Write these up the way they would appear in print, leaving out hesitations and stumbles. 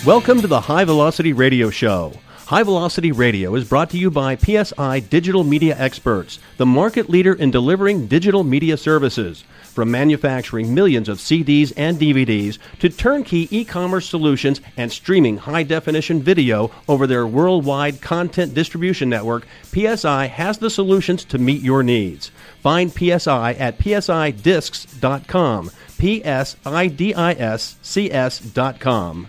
Welcome to the High Velocity Radio Show. High Velocity Radio is brought to you by PSI Digital Media Experts, the market leader in delivering digital media services. From manufacturing millions of CDs and DVDs to turnkey e-commerce solutions and streaming high-definition video over their worldwide content distribution network, PSI has the solutions to meet your needs. Find PSI at psidiscs.com, psidiscs.com.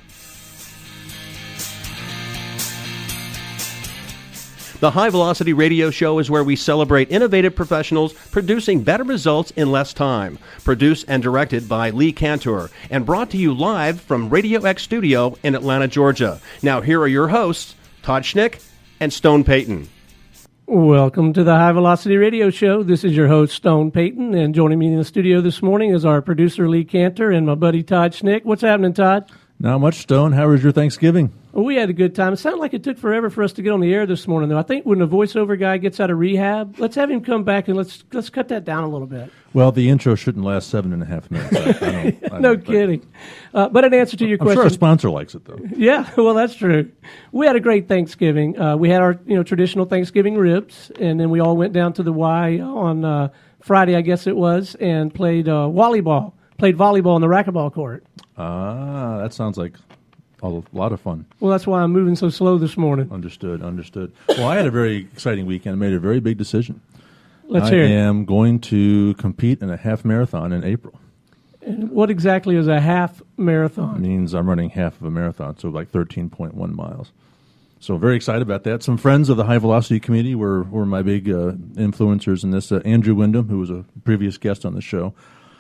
The High Velocity Radio Show is where we celebrate innovative professionals producing better results in less time. Produced and directed by Lee Cantor and brought to you live from Radio X Studio in Atlanta, Georgia. Now here are your hosts, Todd Schnick and Stone Payton. Welcome to the High Velocity Radio Show. This is your host, Stone Payton, and joining me in the studio this morning is our producer, Lee Cantor, and my buddy, Todd Schnick. What's happening, Todd? Not much, Stone. How was your Thanksgiving? Well, we had a good time. It sounded like it took forever for us to get on the air this morning, though. I think when the voiceover guy gets out of rehab, let's have him come back and let's cut that down a little bit. Well, the intro shouldn't last 7.5 minutes. I don't no kidding. But in answer to your question, I'm sure our sponsor likes it, though. Yeah, well, that's true. We had a great Thanksgiving. We had our traditional Thanksgiving ribs, and then we all went down to the Y on Friday, I guess it was, and played volleyball. Played volleyball on the racquetball court. Ah, that sounds like a lot of fun. Well, that's why I'm moving so slow this morning. Understood. Well, I had a very exciting weekend. I made a very big decision. Let's hear it. I am going to compete in a half marathon in April. And what exactly is a half marathon? It means I'm running half of a marathon, so like 13.1 miles. So very excited about that. Some friends of the High Velocity community were my big influencers in this. Andrew Wyndham, who was a previous guest on the show.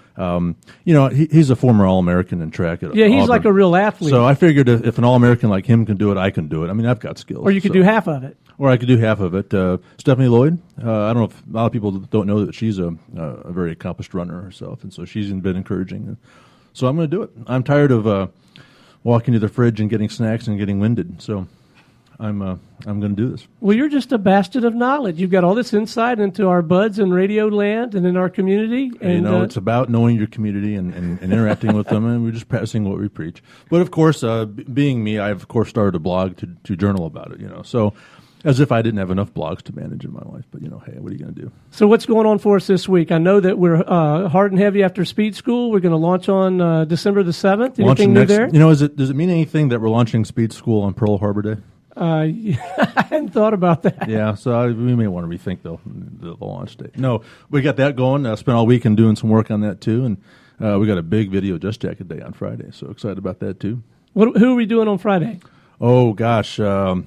He's a former All-American in track at he's Auburn. like a real athlete. So I figured if an All-American like him can do it, I can do it. I mean, I've got skills. Or you could do half of it. Or I could do half of it. Stephanie Lloyd, I don't know if a lot of people don't know that she's a very accomplished runner herself, and so she's been encouraging. So I'm going to do it. I'm tired of walking to the fridge and getting snacks and getting winded, so I'm going to do this. Well, you're just a bastard of knowledge. You've got all this insight into our buds in radio land and in our community. And, it's about knowing your community and interacting with them, and we're just practicing what we preach. But, of course, being me, I've, of course, started a blog to journal about it, So as if I didn't have enough blogs to manage in my life. But, hey, what are you going to do? So what's going on for us this week? I know that we're hard and heavy after Speed School. We're going to launch on December the 7th. Anything new there? Does it mean anything that we're launching Speed School on Pearl Harbor Day? I hadn't thought about that. Yeah, so we may want to rethink the launch date. No, we got that going. Spent all weekend doing some work on that, too. And we got a big Video Just Jacket Day on Friday, so excited about that, too. Who are we doing on Friday? Oh, gosh. He doesn't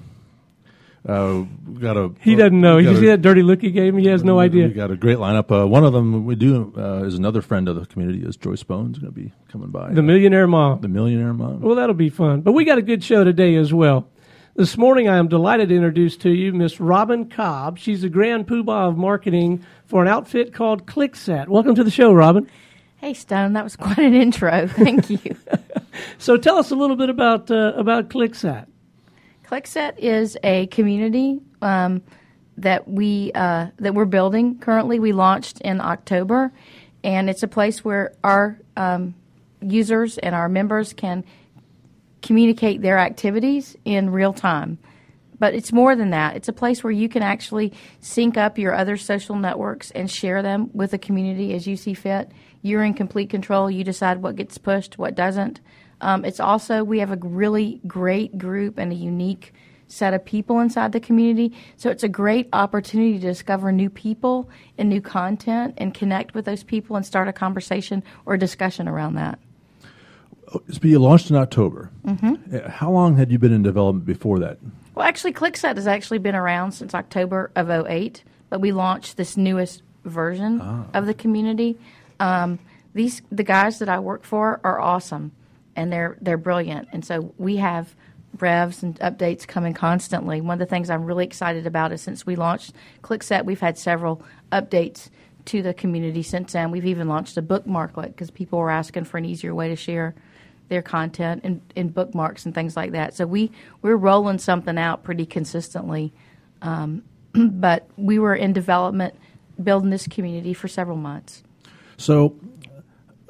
know. You see that dirty look he gave me? He has no idea. We got a great lineup. One of them we do is another friend of the community, is Joyce Bones, going to be coming by. The Millionaire Mom. The Millionaire Mom. Well, that'll be fun. But we got a good show today as well. This morning, I am delighted to introduce to you Miss Robin Cobb. She's the grand poobah of marketing for an outfit called ClickSet. Welcome to the show, Robin. Hey, Stone. That was quite an intro. Thank you. So tell us a little bit about ClickSet. ClickSet is a community that we're building currently. We launched in October, and it's a place where our users and our members can communicate their activities in real time. But it's more than that. It's a place where you can actually sync up your other social networks and share them with the community as you see fit. You're in complete control. You decide what gets pushed, what doesn't. It's also, we have a really great group and a unique set of people inside the community. So it's a great opportunity to discover new people and new content and connect with those people and start a conversation or a discussion around that. You launched in October. Mm-hmm. How long had you been in development before that? Well, actually, ClickSet has actually been around since October of 2008, but we launched this newest version of the community. The guys that I work for are awesome, and they're brilliant. And so we have revs and updates coming constantly. One of the things I'm really excited about is since we launched ClickSet, we've had several updates to the community since then. We've even launched a bookmarklet because people were asking for an easier way to share their content in bookmarks and things like that. So we're rolling something out pretty consistently. But we were in development, building this community for several months. So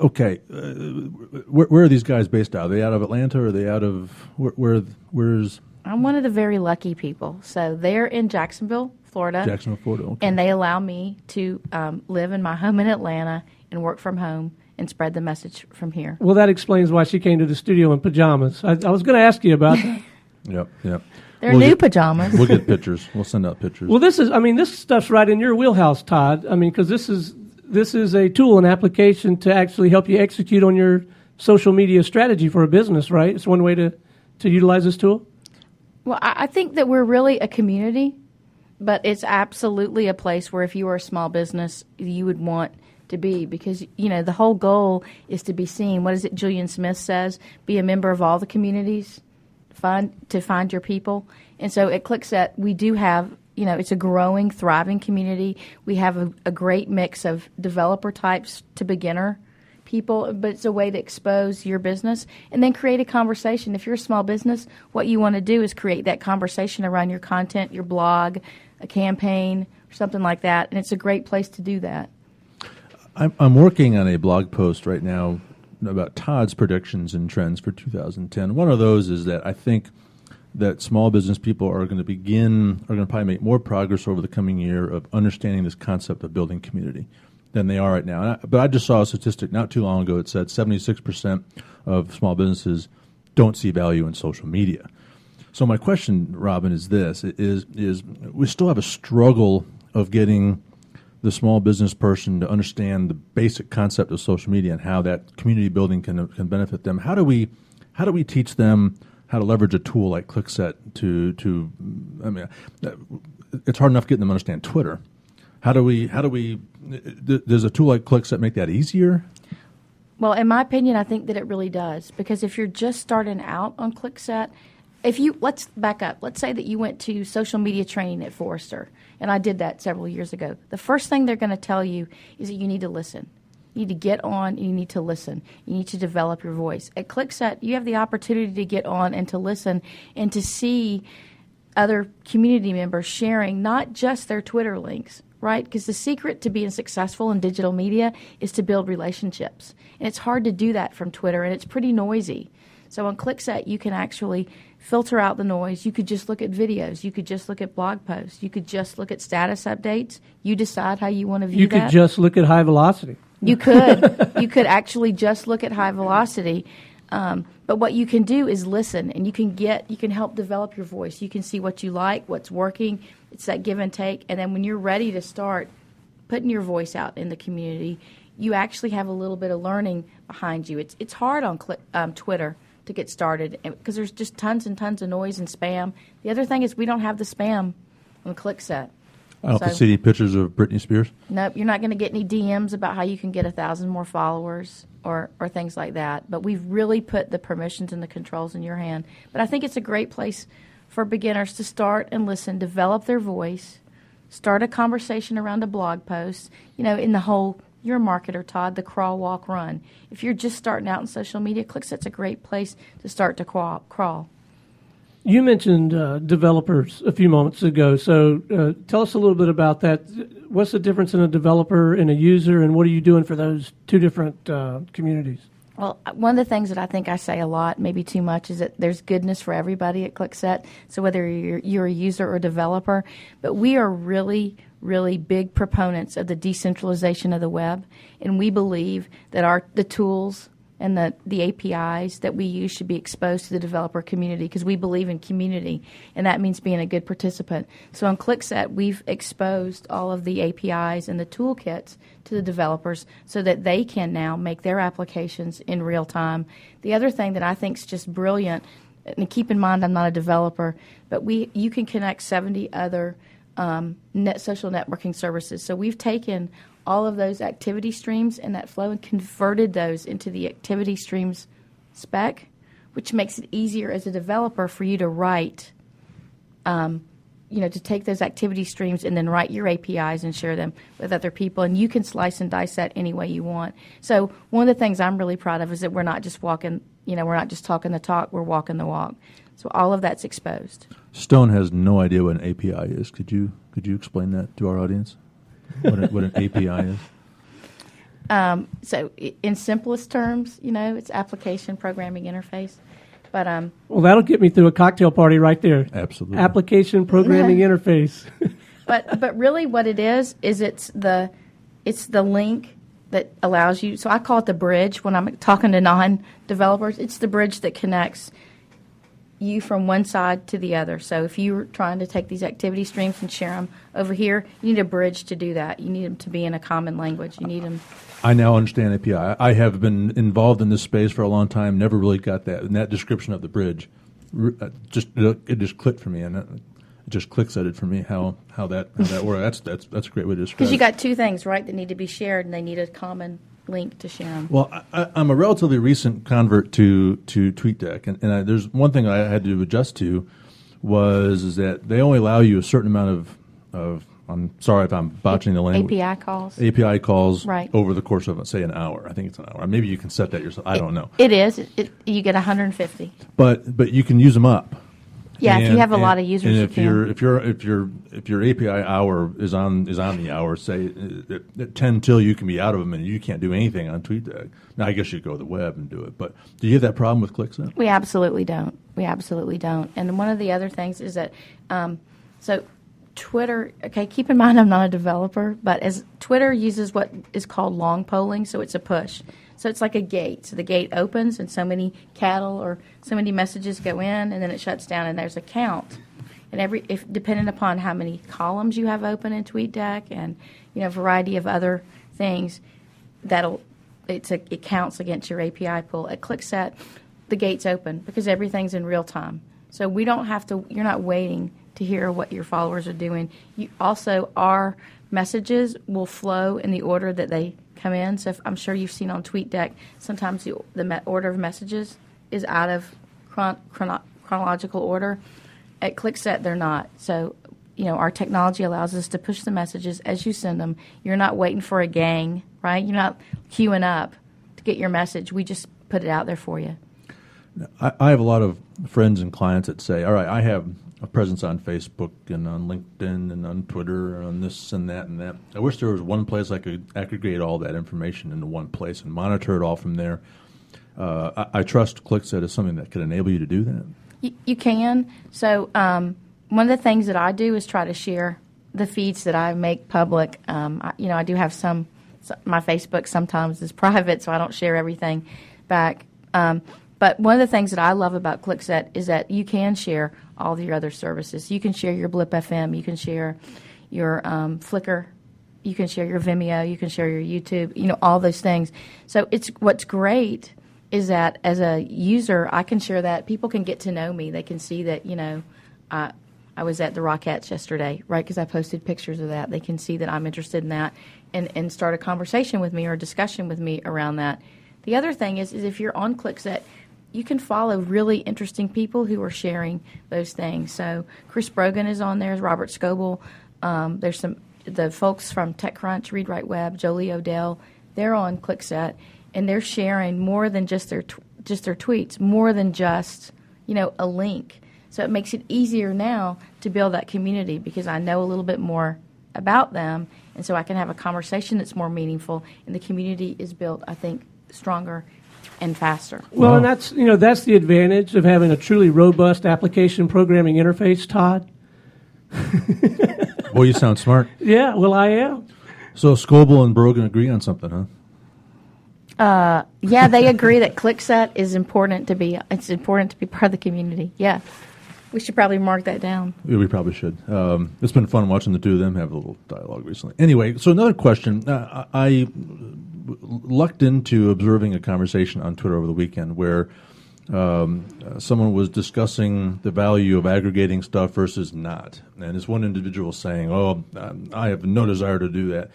Okay, where are these guys based out? Are they out of Atlanta, or are they out of where's I'm one of the very lucky people. So they're in Jacksonville, Florida. Jacksonville, Florida? Okay. And they allow me to live in my home in Atlanta and work from home and spread the message from here. Well, that explains why she came to the studio in pajamas. I was going to ask you about that. Yep. They're new pajamas. We'll get pictures. We'll send out pictures. Well, this stuff's right in your wheelhouse, Todd. I mean, because this is a tool, an application to actually help you execute on your social media strategy for a business, right? It's one way to utilize this tool. Well, I think that we're really a community, but it's absolutely a place where if you were a small business, you would want to be, because, the whole goal is to be seen. What is it Julian Smith says? Be a member of all the communities, to find your people. And so at ClickSet, we do have, it's a growing, thriving community. We have a great mix of developer types to beginner people, but it's a way to expose your business and then create a conversation. If you're a small business, what you want to do is create that conversation around your content, your blog, a campaign, or something like that, and it's a great place to do that. I'm working on a blog post right now about Todd's predictions and trends for 2010. One of those is that I think that small business people are going to probably make more progress over the coming year of understanding this concept of building community than they are right now. But I just saw a statistic not too long ago. It said 76% of small businesses don't see value in social media. So my question, Robin, is this: is we still have a struggle of getting the small business person to understand the basic concept of social media and how that community building can benefit them. How do we teach them how to leverage a tool like ClickSet to I mean, it's hard enough getting them to understand Twitter. How do we does a tool like ClickSet make that easier? Well, in my opinion, I think that it really does, because if you're just starting out on ClickSet, let's back up. Let's say that you went to social media training at Forrester, and I did that several years ago. The first thing they're going to tell you is that you need to listen. You need to get on, and you need to listen. You need to develop your voice. At ClickSet, you have the opportunity to get on and to listen and to see other community members sharing not just their Twitter links, right? Because the secret to being successful in digital media is to build relationships. And it's hard to do that from Twitter, and it's pretty noisy. So on ClickSet, you can actually filter out the noise. You could just look at videos. You could just look at blog posts. You could just look at status updates. You decide how you want to view that. You could just look at high velocity. You could. You could actually just look at high velocity. But what you can do is listen, and you can help develop your voice. You can see what you like, what's working. It's that give and take. And then when you're ready to start putting your voice out in the community, you actually have a little bit of learning behind you. It's hard on Twitter to get started because there's just tons and tons of noise and spam. The other thing is we don't have the spam on ClickSet. I don't see any pictures of Britney Spears. Nope, you're not going to get any DMs about how you can get 1,000 more followers or things like that. But we've really put the permissions and the controls in your hand. But I think it's a great place for beginners to start and listen, develop their voice, start a conversation around a blog post. In the whole, you're a marketer, Todd, the crawl, walk, run. If you're just starting out in social media, ClickSet's a great place to start to crawl. You mentioned developers a few moments ago, so tell us a little bit about that. What's the difference in a developer and a user, and what are you doing for those two different communities? Well, one of the things that I think I say a lot, maybe too much, is that there's goodness for everybody at ClickSet, so whether you're a user or a developer, but we are really, really big proponents of the decentralization of the web, and we believe that the tools and the APIs that we use should be exposed to the developer community, because we believe in community, and that means being a good participant. So on ClickSet, we've exposed all of the APIs and the toolkits to the developers so that they can now make their applications in real time. The other thing that I think is just brilliant, and keep in mind I'm not a developer, but you can connect 70 other social networking services. So we've taken all of those activity streams and that flow and converted those into the activity streams spec, which makes it easier as a developer for you to write, to take those activity streams and then write your APIs and share them with other people. And you can slice and dice that any way you want. So one of the things I'm really proud of is that we're not just talking the talk, we're walking the walk. So all of that's exposed. Stone has no idea what an API is. Could you explain that to our audience? What an API is? So in simplest terms, it's application programming interface. But well, that'll get me through a cocktail party right there. Absolutely. Application programming interface. but really, what it is it's the link that allows you. So I call it the bridge when I'm talking to non-developers. It's the bridge that connects you from one side to the other. So if you're trying to take these activity streams and share them over here, you need a bridge to do that. You need them to be in a common language. You need them. I now understand API. I have been involved in this space for a long time. Never really got that. And that description of the bridge, it just clicked for me, and it just click-setted for me how that works. That's a great way to describe it. Because you got two things, right, that need to be shared, and they need a common link to share them. Well, I'm a relatively recent convert to TweetDeck, and there's one thing I had to adjust to is that they only allow you a certain amount of I'm sorry if I'm botching the language. API calls right. over the course of, say, an hour. I think it's an hour. Maybe you can set that yourself. I don't know. It is. You get 150. But you can use them up. Yeah, if you have a lot of users, and if your API hour is on the hour, say at 10 till, you can be out of them and you can't do anything on TweetDeck. Now, I guess you go to the web and do it. But do you have that problem with ClickSet? We absolutely don't. And one of the other things is that so Twitter. Okay, keep in mind I'm not a developer, but as Twitter uses what is called long polling, so it's a push. So it's like a gate. So the gate opens, and so many cattle or so many messages go in, and then it shuts down, and there's a count. And depending upon how many columns you have open in TweetDeck, and a variety of other things, it counts against your API pool. At ClickSet, the gate's open because everything's in real time. So we don't have to. You're not waiting to hear what your followers are doing. Our messages will flow in the order that they come in. So I'm sure you've seen on TweetDeck, sometimes the order of messages is out of chronological order. At ClickSet, they're not. So, our technology allows us to push the messages as you send them. You're not waiting for a gang, right? You're not queuing up to get your message. We just put it out there for you. I have a lot of friends and clients that say, all right, I have a presence on Facebook and on LinkedIn and on Twitter and on this and that and that. I wish there was one place I could aggregate all that information into one place and monitor it all from there. I trust ClickSet as something that could enable you to do that. You can. So one of the things that I do is try to share the feeds that I make public. I do have my Facebook sometimes is private, so I don't share everything back. But one of the things that I love about ClickSet is that you can share all of your other services. You can share your Blip FM. You can share your Flickr. You can share your Vimeo. You can share your YouTube. All those things. So what's great is that as a user, I can share that. People can get to know me. They can see that, I was at the Rockettes yesterday, right, because I posted pictures of that. They can see that I'm interested in that and start a conversation with me or a discussion with me around that. The other thing is if you're on ClickSet, you can follow really interesting people who are sharing those things. So Chris Brogan is on there, Robert Scoble. There's the folks from TechCrunch, Read Write Web, Jolie Odell. They're on ClickSet, and they're sharing more than just their tweets, more than just a link. So it makes it easier now to build that community because I know a little bit more about them, and so I can have a conversation that's more meaningful, and the community is built, I think, stronger and faster. Well, and that's the advantage of having a truly robust application programming interface, Todd. Boy, you sound smart. Yeah, well, I am. So Scoble and Brogan agree on something, huh? Yeah, they agree that ClickSet is important to be. It's important to be part of the community. Yeah, we should probably mark that down. Yeah, we probably should. It's been fun watching the two of them have a little dialogue recently. Anyway, so another question. I lucked into observing a conversation on Twitter over the weekend where someone was discussing the value of aggregating stuff versus not. And this one individual saying, I have no desire to do that.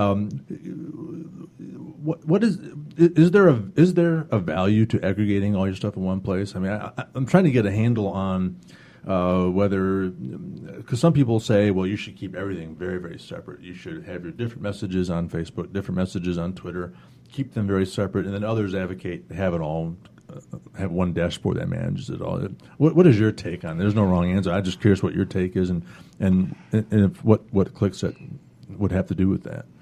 What is there a value to aggregating all your stuff in one place? I mean, I'm trying to get a handle on whether, because some people say, well, you should keep everything very, very separate. You should have your different messages on Facebook, different messages on Twitter, keep them very separate, and then others advocate have it all, have one dashboard that manages it all. What is your take on it? There's no wrong answer. I'm just curious what your take is and if what ClickSet would have to do with that.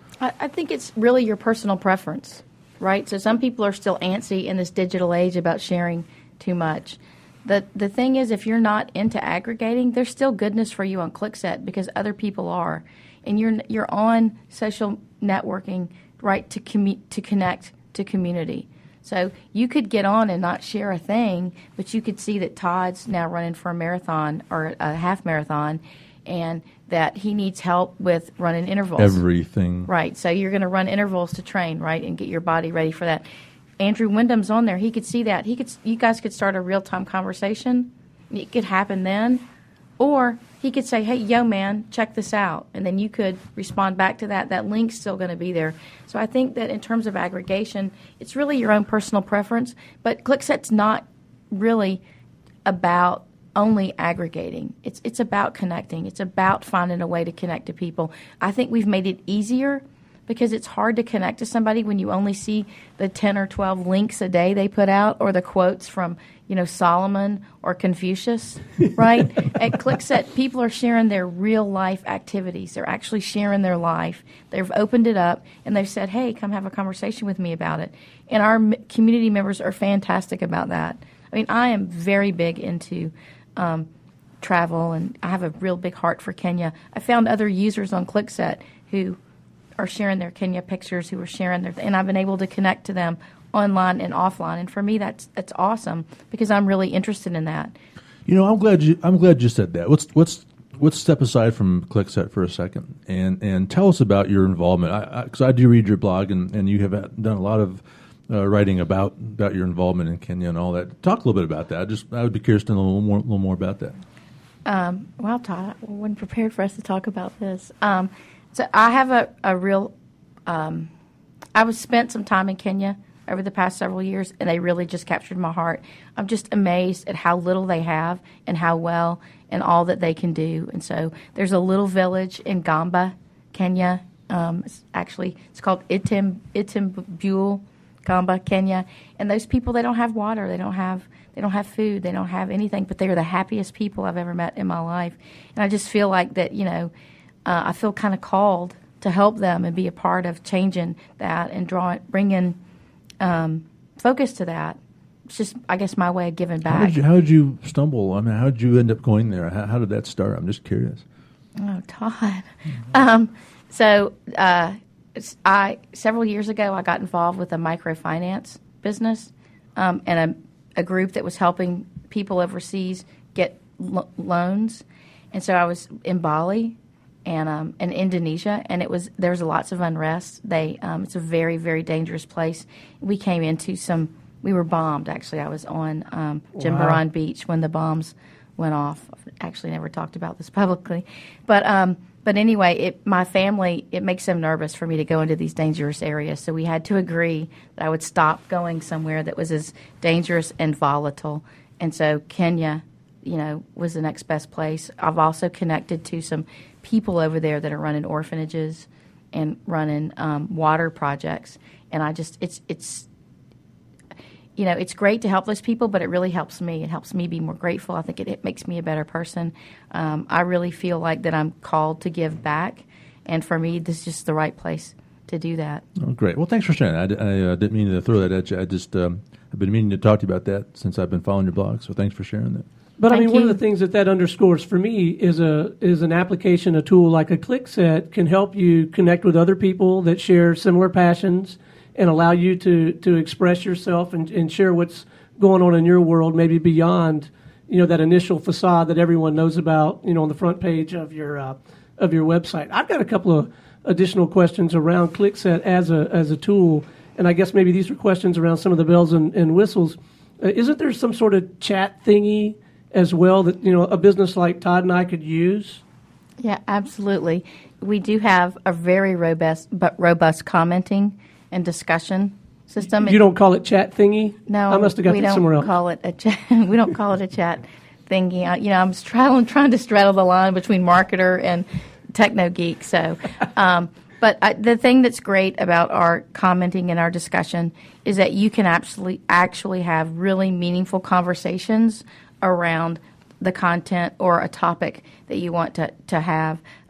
I think it's really your personal preference, right? So some people are still antsy in this digital age about sharing too much. The thing is, if you're not into aggregating, there's still goodness for you on ClickSet because other people are, and you're on social networking, right, to connect to community. So you could get on and not share a thing, but you could see that Todd's now running for a marathon or a half marathon, and that he needs help with running intervals. Everything. Right. So you're going to run intervals to train, right, and get your body ready for that. Andrew Wyndham's on there. He could see that. You guys could start a real-time conversation. It could happen then. Or he could say, hey, yo, man, check this out. And then you could respond back to that. That link's still going to be there. So I think that in terms of aggregation, it's really your own personal preference. But ClickSet's not really about only aggregating. It's about connecting. It's about finding a way to connect to people. I think we've made it easier because it's hard to connect to somebody when you only see the 10 or 12 links a day they put out or the quotes from, Solomon or Confucius, right? At ClickSet, people are sharing their real-life activities. They're actually sharing their life. They've opened it up, and they've said, hey, come have a conversation with me about it. And our community members are fantastic about that. I mean, I am very big into travel, and I have a real big heart for Kenya. I found other users on ClickSet who are sharing their Kenya pictures, who are sharing and I've been able to connect to them online and offline. And for me, that's awesome because I'm really interested in that. I'm glad you said that. Let's step aside from ClickSet for a second and tell us about your involvement. Because I do read your blog, and you have done a lot of writing about your involvement in Kenya and all that. Talk a little bit about that. I would be curious to know a little more about that. Well, Todd, I wasn't prepared for us to talk about this. So I have a real. I spent some time in Kenya over the past several years, and they really just captured my heart. I'm just amazed at how little they have and how well and all that they can do. And so there's a little village in Gamba, Kenya. It's called Itimbul, Gamba, Kenya. And those people, they don't have water, they don't have food, they don't have anything, but they are the happiest people I've ever met in my life. And I just feel like that, I feel kind of called to help them and be a part of changing that and bring in focus to that. It's just, I guess, my way of giving back. How did you stumble? I mean, how did you end up going there? How did that start? I'm just curious. Oh, Todd. Several years ago, I got involved with a microfinance business and a group that was helping people overseas get loans. And so I was in Bali and in Indonesia, and there was lots of unrest. It's a very, very dangerous place. We came into we were bombed, actually. I was on Jimbaran Beach when the bombs went off. I've actually never talked about this publicly. But anyway, my family, it makes them nervous for me to go into these dangerous areas. So we had to agree that I would stop going somewhere that was as dangerous and volatile. And so Kenya, was the next best place. I've also connected to some people over there that are running orphanages and running water projects. And it's great to help those people, but it really helps me. It helps me be more grateful. I think it makes me a better person. I really feel like that I'm called to give back, and for me, this is just the right place to do that. Oh, great. Well, thanks for sharing that. I didn't mean to throw that at you. I've been meaning to talk to you about that since I've been following your blog, so thanks for sharing that. But one of the things that underscores for me is an application, a tool like a ClickSet can help you connect with other people that share similar passions and allow you to express yourself and share what's going on in your world, maybe beyond that initial facade that everyone knows about on the front page of your website. I've got a couple of additional questions around ClickSet as a tool, and I guess maybe these are questions around some of the bells and whistles. Isn't there some sort of chat thingy as well that a business like Todd and I could use? Yeah, absolutely. We do have a very robust commenting and discussion system. You don't call it chat thingy? No, I must have got that somewhere else. We don't call it a chat thingy. I'm trying to straddle the line between marketer and techno geek. So, but the thing that's great about our commenting and our discussion is that you can actually have really meaningful conversations around the content or a topic that you want to have.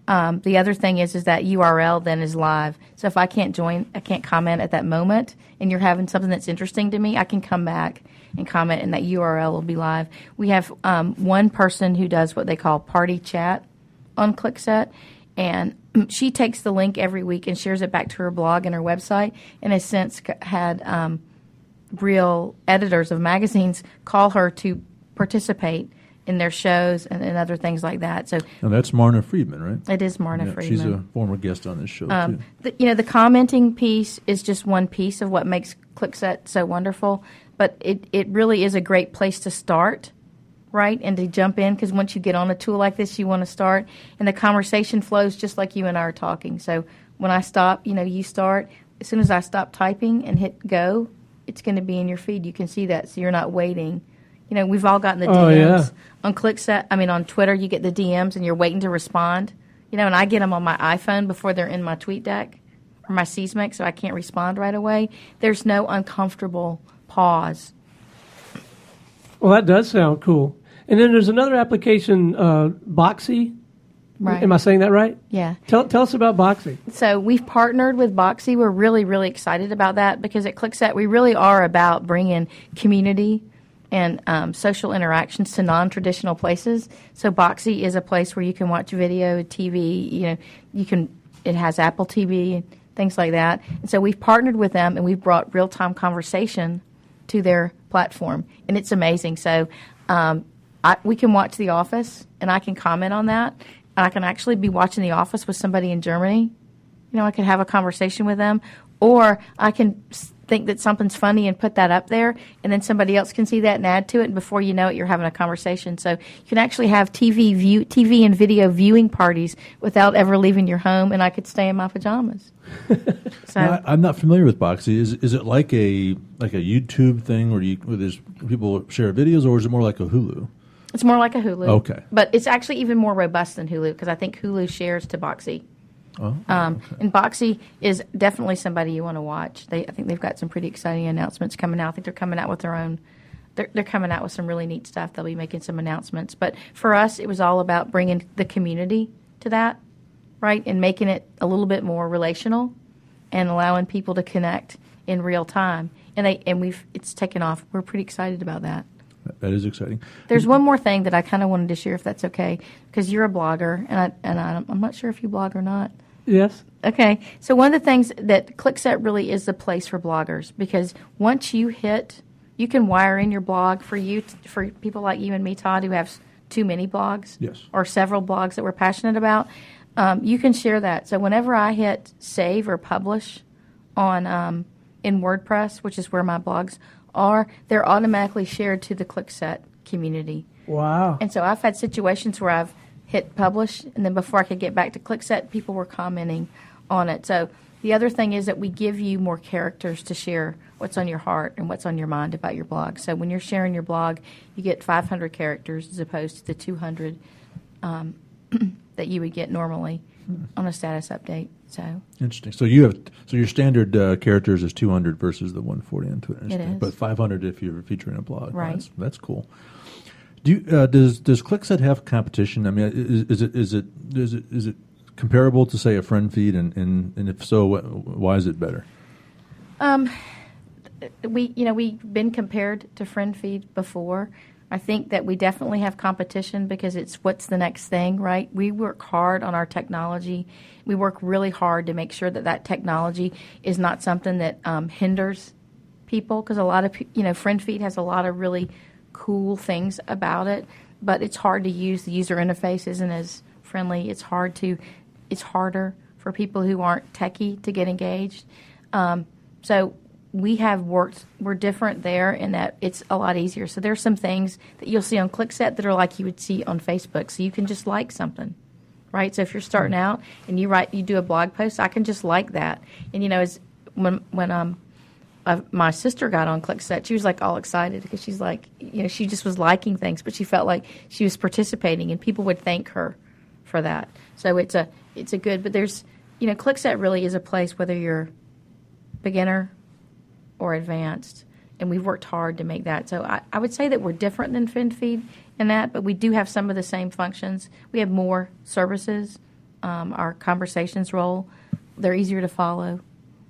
The other thing is that URL then is live. So if I can't comment at that moment, and you're having something that's interesting to me, I can come back and comment, and that URL will be live. We have one person who does what they call party chat on ClickSet, and she takes the link every week and shares it back to her blog and her website, and has since had real editors of magazines call her to participate in their shows and other things like that. So, and that's Marna Friedman, right? It is Marna Friedman. She's a former guest on this show, too. The commenting piece is just one piece of what makes ClickSet so wonderful, but it really is a great place to start, right, and to jump in, because once you get on a tool like this, you want to start, and the conversation flows just like you and I are talking. So when I stop, you start. As soon as I stop typing and hit go, it's going to be in your feed. You can see that, so you're not waiting. We've all gotten the DMs on ClickSet. On Twitter, you get the DMs and you're waiting to respond. And I get them on my iPhone before they're in my TweetDeck or my Seesmic, so I can't respond right away. There's no uncomfortable pause. Well, that does sound cool. And then there's another application, Boxy. Right. Am I saying that right? Yeah. Tell us about Boxy. So we've partnered with Boxy. We're really, really excited about that, because at ClickSet, we really are about bringing community and social interactions to non-traditional places. So Boxy is a place where you can watch video, TV. It has Apple TV and things like that. And so we've partnered with them, and we've brought real-time conversation to their platform, and it's amazing. So we can watch The Office, and I can comment on that. And I can actually be watching The Office with somebody in Germany. I can have a conversation with them, or I can think that something's funny and put that up there, and then somebody else can see that and add to it, and before you know it, you're having a conversation. So you can actually have TV and video viewing parties without ever leaving your home, and I could stay in my pajamas. So now, I'm not familiar with Boxy. Is it like a YouTube thing where there's people share videos, or is it more like a Hulu? It's more like a Hulu. Okay. But it's actually even more robust than Hulu, because I think Hulu shares to Boxy. Oh, okay. And Boxy is definitely somebody you want to watch. I think they've got some pretty exciting announcements coming out. I think they're coming out with their own. They're coming out with some really neat stuff. They'll be making some announcements. But for us, it was all about bringing the community to that, right, and making it a little bit more relational, and allowing people to connect in real time. And it's taken off. We're pretty excited about that. That is exciting. There's one more thing that I kind of wanted to share, if that's okay, because you're a blogger, and I'm not sure if you blog or not. Yes. Okay. So one of the things that ClickSet really is the place for bloggers, because once you can wire in your blog for people like you and me, Todd, who have too many blogs, yes, or several blogs that we're passionate about. You can share that. So whenever I hit save or publish on in WordPress, which is where my blogs are, they're automatically shared to the ClickSet community. Wow. And so I've had situations where I've hit publish, and then before I could get back to ClickSet, people were commenting on it. So the other thing is that we give you more characters to share what's on your heart and what's on your mind about your blog. So when you're sharing your blog, you get 500 characters as opposed to the 200 that you would get normally on a status update. So interesting. So your standard characters is 200 versus the 140 on Twitter. It is. But 500 if you're featuring a blog. Right. That's cool. Does ClickSet have competition? I mean, is it comparable to, say, a friend feed, and if so, why is it better? We've been compared to friend feed before. I think that we definitely have competition because it's what's the next thing, right? We work hard on our technology. We work really hard to make sure that technology is not something that hinders people, because a lot of friend feed has a lot of really cool things about it, but it's hard to use. The user interface isn't as friendly. It's harder for people who aren't techie to get engaged. So we're different there in that it's a lot easier. So there's some things that you'll see on ClickSet that are like you would see on Facebook. So you can just like something, right? So if you're starting out and you do a blog post, I can just like that. And as when my sister got on ClickSet, she was like all excited because she's like, she just was liking things, but she felt like she was participating, and people would thank her for that. So it's a good, but there's, ClickSet really is a place whether you're beginner or advanced, and we've worked hard to make that. So I would say that we're different than FriendFeed in that, but we do have some of the same functions. We have more services our conversations roll. They're easier to follow.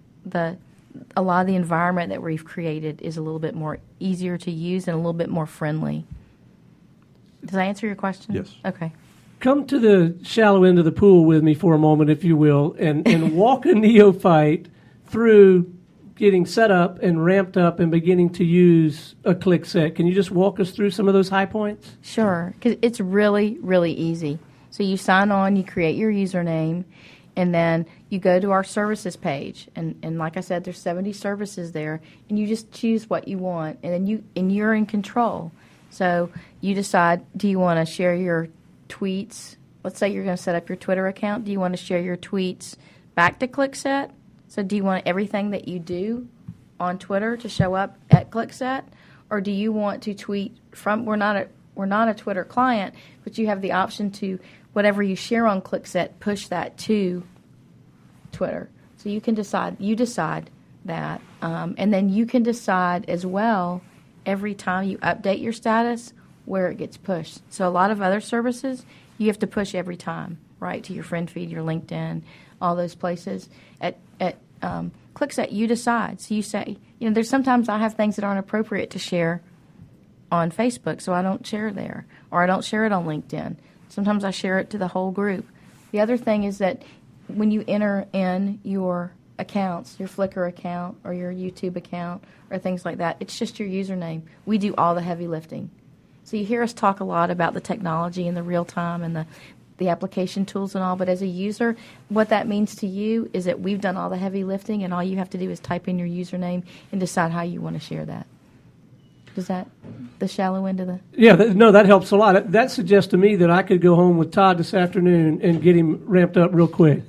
A lot of the environment that we've created is a little bit more easier to use and a little bit more friendly. Does that answer your question? Yes. Okay. Come to the shallow end of the pool with me for a moment, if you will, and walk a neophyte through getting set up and ramped up and beginning to use a ClickSet. Can you just walk us through some of those high points? Sure, because it's really, really easy. So you sign on, you create your username, and then you go to our services page. And like I said, there's 70 services there, and you just choose what you want, and then you're in control. So you decide, do you want to share your tweets? Let's say you're going to set up your Twitter account. Do you want to share your tweets back to ClickSet? So do you want everything that you do on Twitter to show up at ClickSet? Or do you want to tweet from, we're not a Twitter client, but you have the option to, whatever you share on ClickSet, push that to Twitter. So you decide that. And then you can decide as well, every time you update your status, where it gets pushed. So a lot of other services, you have to push every time, right, to your friend feed, your LinkedIn, all those places. At ClickSet, you decide. So you say, there's sometimes I have things that aren't appropriate to share on Facebook, so I don't share there, or I don't share it on LinkedIn. Sometimes I share it to the whole group. The other thing is that when you enter in your accounts, your Flickr account or your YouTube account or things like that, it's just your username. We do all the heavy lifting. So you hear us talk a lot about the technology and the real time and the application tools and all, but as a user, what that means to you is that we've done all the heavy lifting, and all you have to do is type in your username and decide how you want to share that. Is that the shallow end of the... Yeah, that helps a lot. That suggests to me that I could go home with Todd this afternoon and get him ramped up real quick.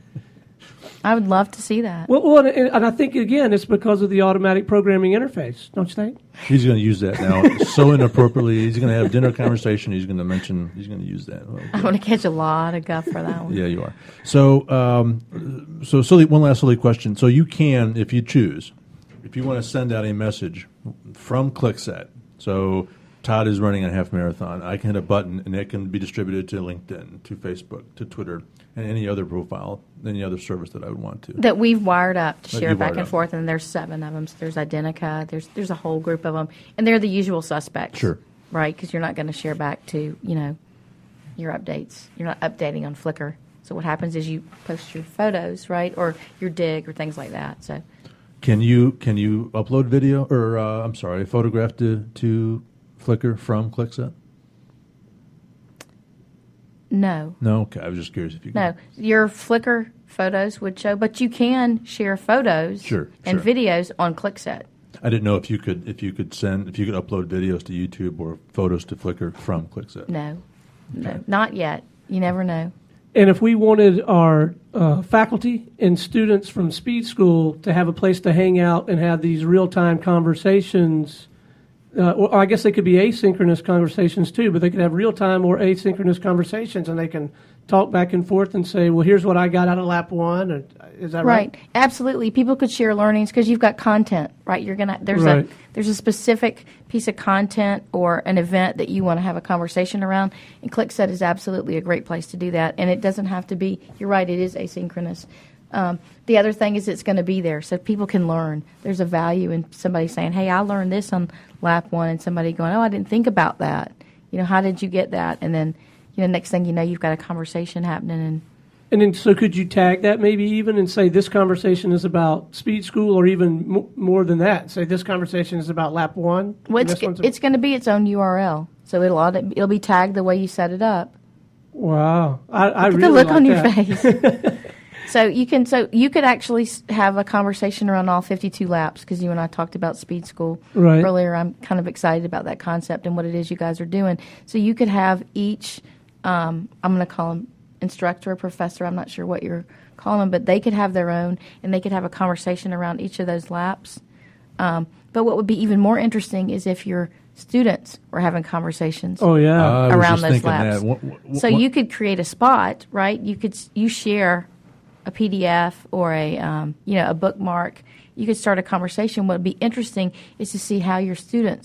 I would love to see that. Well, and I think, again, it's because of the automatic programming interface, don't you think? He's going to use that now so inappropriately. He's going to have dinner conversation. He's going to use that. Oh, I'm going to catch a lot of guff for that one. Yeah, you are. So, silly, one last silly question. So you can, if you choose, if you want to send out a message from ClickSet, so Todd is running a half marathon, I can hit a button and it can be distributed to LinkedIn, to Facebook, to Twitter, and any other profile, any other service that I would want to. That we've wired up to share back and forth, and there's 7 of them. So there's Identica, there's a whole group of them, and they're the usual suspects. Sure. Right, because you're not going to share back to, your updates. You're not updating on Flickr. So what happens is you post your photos, right, or your dig or things like that. So Can you upload video or a photograph to Flickr from ClickSet? No. No, okay. I was just curious if you could. No, your Flickr photos would show, but you can share photos and videos on ClickSet. I didn't know if you could upload videos to YouTube or photos to Flickr from ClickSet. No, not yet. You never know. And if we wanted our faculty and students from Speed School to have a place to hang out and have these real-time conversations, or I guess they could be asynchronous conversations too, but they could have real-time or asynchronous conversations, and they can talk back and forth and say, well, here's what I got out of lap 1. Or, is that right? Right. Absolutely. People could share learnings because you've got content, right? There's a specific piece of content or an event that you want to have a conversation around, and ClickSet is absolutely a great place to do that. And it doesn't have to be, you're right, it is asynchronous. The other thing is it's going to be there so people can learn. There's a value in somebody saying, hey, I learned this on lap 1, and somebody going, oh, I didn't think about that. How did you get that? And then, next thing you know, you've got a conversation happening. And then, so could you tag that maybe even and say this conversation is about Speed School, or even more than that? Say this conversation is about lap 1. Well, it's going to be its own URL, so it'll be tagged the way you set it up. Wow, I really the look like on that. your face. So you could actually have a conversation around all 52 laps, because you and I talked about Speed School earlier. I'm kind of excited about that concept and what it is you guys are doing. So you could have each, I'm going to call them instructor or professor, I'm not sure what you're calling them, but they could have their own, and they could have a conversation around each of those laps. But what would be even more interesting is if your students were having conversations around those laps. So you could create a spot, right? You share a PDF or a bookmark. You could start a conversation. What would be interesting is to see how your students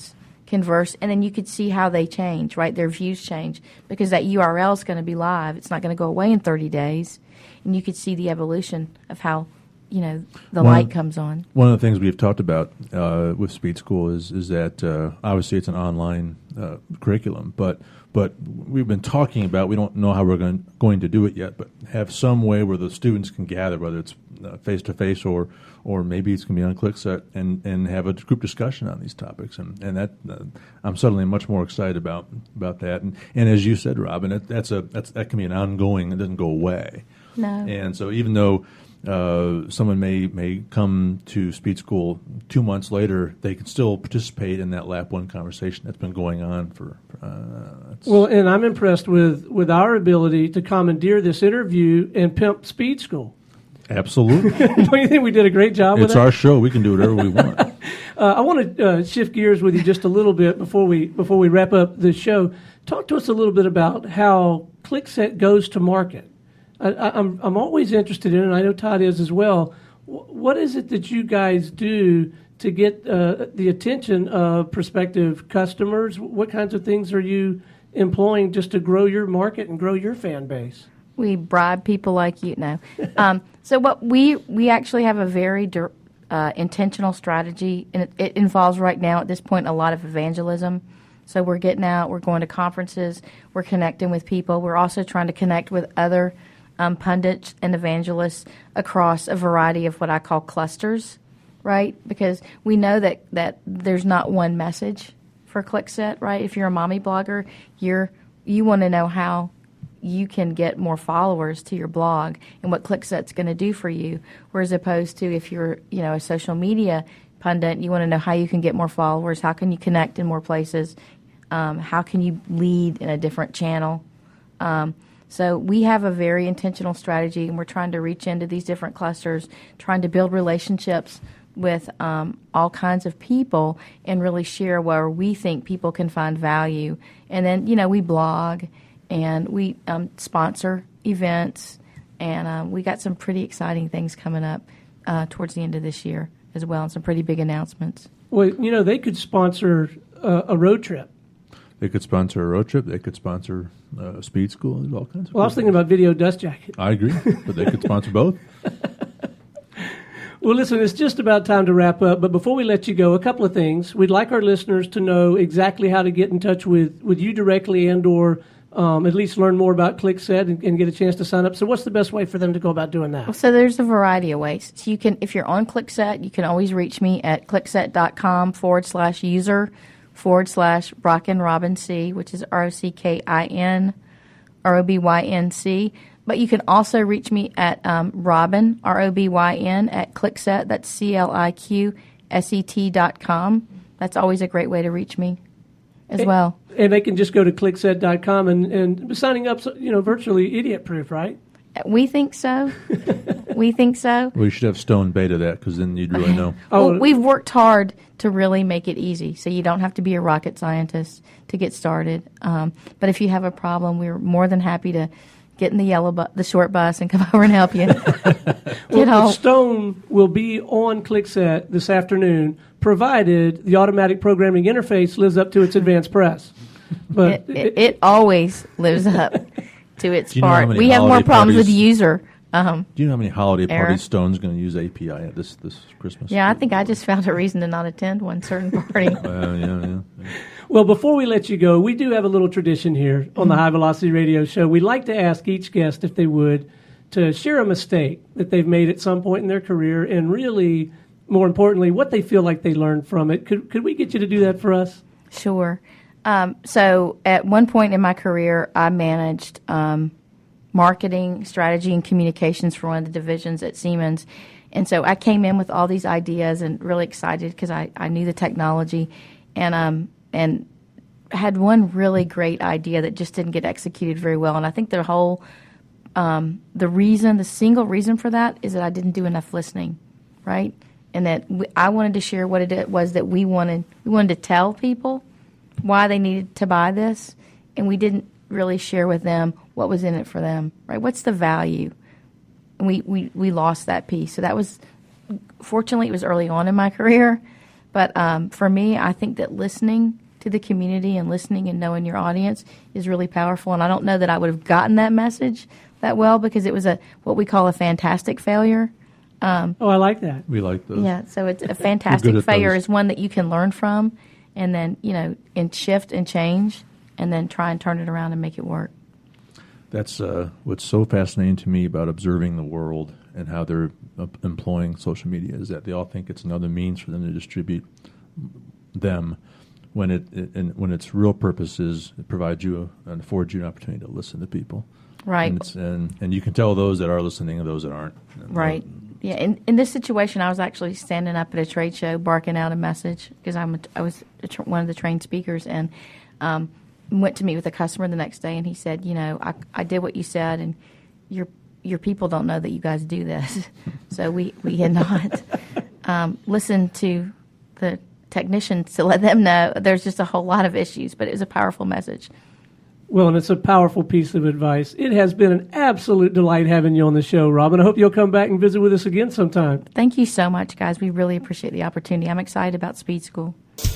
converse, and then you could see how they change, right? Their views change because that URL is going to be live. It's not going to go away in 30 days. And you could see the evolution of how, the light comes on. One of the things we've talked about with Speed School is that obviously it's an online curriculum, but we've been talking about, we don't know how we're going to do it yet, but have some way where the students can gather, whether it's face-to-face or maybe it's going to be on ClickSet, and have a group discussion on these topics. And that I'm suddenly much more excited about that. And as you said, Robin, that can be an ongoing, it doesn't go away. No. And so even though someone may come to Speed School 2 months later, they can still participate in that Lap 1 conversation that's been going on for. Well, and I'm impressed with our ability to commandeer this interview and pimp Speed School. Absolutely. Don't you think we did a great job with that? It's our show. We can do whatever we want. I want to shift gears with you just a little bit before we wrap up the show. Talk to us a little bit about how ClickSet goes to market. I'm always interested in, and I know Todd is as well, what is it that you guys do to get the attention of prospective customers? What kinds of things are you employing just to grow your market and grow your fan base? We bribe people like you. No. So what we actually have a very intentional strategy, and it involves right now at this point a lot of evangelism. So we're getting out, we're going to conferences, we're connecting with people. We're also trying to connect with other pundits and evangelists across a variety of what I call clusters, right? Because we know that there's not one message for ClickSet, right? If you're a mommy blogger, you want to know how you can get more followers to your blog and what ClickSet's going to do for you, whereas opposed to if you're a social media pundit, you want to know how you can get more followers, how can you connect in more places, how can you lead in a different channel. So we have a very intentional strategy, and we're trying to reach into these different clusters, trying to build relationships with all kinds of people and really share where we think people can find value. And then, we blog and we sponsor events, and we got some pretty exciting things coming up towards the end of this year as well, and some pretty big announcements. Well, they could sponsor a road trip. They could sponsor a road trip. They could sponsor Speed School. There's all kinds of. Well, I was thinking about Video Dust Jacket. I agree, but they could sponsor both. Well, listen, it's just about time to wrap up. But before we let you go, a couple of things. We'd like our listeners to know exactly how to get in touch with you directly and/or at least learn more about ClickSet and get a chance to sign up. So what's the best way for them to go about doing that? So there's a variety of ways. So you can, if you're on ClickSet, you can always reach me at clickset.com/user/Rockin' Robin C, which is ROCKIN ROBYNC. But you can also reach me at Robin, ROBYN, at ClickSet, that's CLIQSET.com. That's always a great way to reach me as well. And they can just go to clickset.com and signing up, virtually idiot-proof, right? We think so. We think so. We should have Stone beta that, because then you'd really know. Well, we've worked hard to really make it easy, so you don't have to be a rocket scientist to get started. But if you have a problem, we're more than happy to get in the short bus and come over and help you. Well, Stone will be on ClickSet this afternoon, provided the automatic programming interface lives up to its advanced press. But it always lives up to its part. We We have more problems with user. Do you know how many holiday error. parties Stone's going to use API at this Christmas? Yeah, I think I just found a reason to not attend one certain party. Yeah. Well, before we let you go, we do have a little tradition here on the High Velocity Radio Show. We'd like to ask each guest, if they would, to share a mistake that they've made at some point in their career, and really, more importantly, what they feel like they learned from it. Could we get you to do that for us? Sure. So at one point in my career, I managed marketing, strategy, and communications for one of the divisions at Siemens. And so I came in with all these ideas and really excited because I knew the technology, and had one really great idea that just didn't get executed very well. And I think the single reason for that is that I didn't do enough listening, right? And that I wanted to share what it was that we wanted to tell people why they needed to buy this, and we didn't really share with them what was in it for them, right? What's the value? And we lost that piece. So that was, fortunately, it was early on in my career. But for me, I think that listening to to the community and listening and knowing your audience is really powerful. And I don't know that I would have gotten that message that well because it was what we call a fantastic failure. I like that. We like those. Yeah, so it's a fantastic failure is one that you can learn from and then, and shift and change and then try and turn it around and make it work. That's what's so fascinating to me about observing the world and how they're employing social media is that they all think it's another means for them to distribute them when when its real purpose is it provides you and affords you an opportunity to listen to people. Right. And you can tell those that are listening and those that aren't. Right. Yeah. In this situation, I was actually standing up at a trade show barking out a message because I was one of the trained speakers and went to meet with a customer the next day and he said, I did what you said and your people don't know that you guys do this. So we had not listened to the technicians to let them know there's just a whole lot of issues, but it was a powerful message. Well, and it's a powerful piece of advice. It has been an absolute delight having you on the show, Robin. I hope you'll come back and visit with us again sometime. Thank you so much, guys. We really appreciate the opportunity. I'm excited about Speed School.